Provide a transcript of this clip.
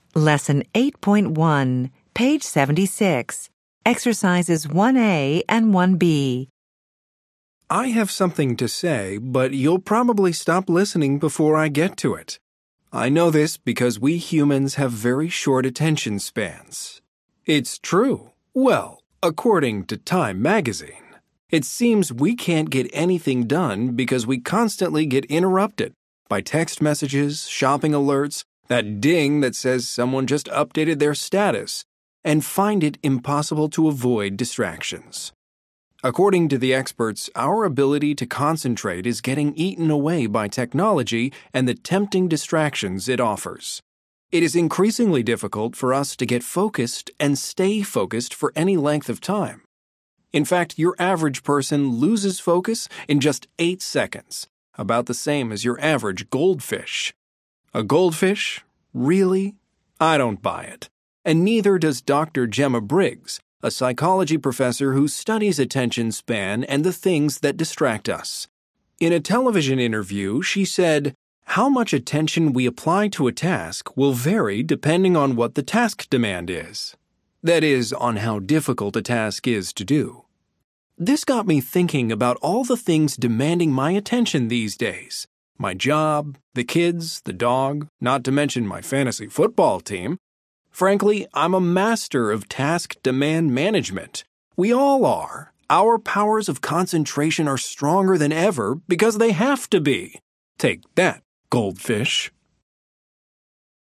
Lesson 8.1, page 76, exercises 1A and 1B. I have something to say, but you'll probably stop listening before I get to it. I know this because we humans have very short attention spans. It's true. Well, according to Time magazine. It seems we can't get anything done because we constantly get interrupted by text messages, shopping alerts, that ding that says someone just updated their status, and find it impossible to avoid distractions. According to the experts, our ability to concentrate is getting eaten away by technology and the tempting distractions it offers. It is increasingly difficult for us to get focused and stay focused for any length of time. In fact, your average person loses focus in just 8 seconds, about the same as your average goldfish. A goldfish? Really? I don't buy it. And neither does Dr. Gemma Briggs, a psychology professor who studies attention span and the things that distract us. In a television interview, she said, "How much attention we apply to a task will vary depending on what the task demand is. That is, on how difficult a task is to do." This got me thinking about all the things demanding my attention these days. My job, the kids, the dog, not to mention my fantasy football team. Frankly, I'm a master of task demand management. We all are. Our powers of concentration are stronger than ever because they have to be. Take that, goldfish.